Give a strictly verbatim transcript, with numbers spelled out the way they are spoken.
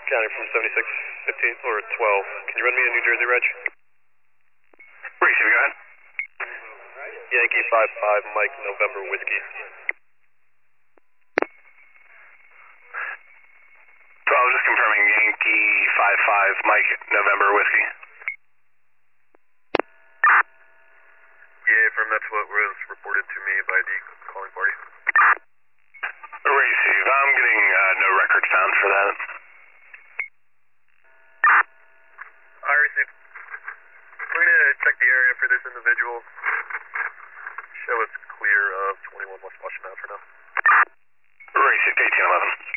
County from seventy-six fifteen or twelve. Can you run me a New Jersey reg? Receive, go ahead. Yankee five five, Mike, November Whiskey. So I was just confirming Yankee five five, Mike, November Whiskey. Yeah, from that's what was reported to me by the calling party. Receive. I'm getting uh, no record found for that. I received. We're going to check the area for this individual. Show us clear of twenty-one West Washington for now. Receive, eighteen eleven.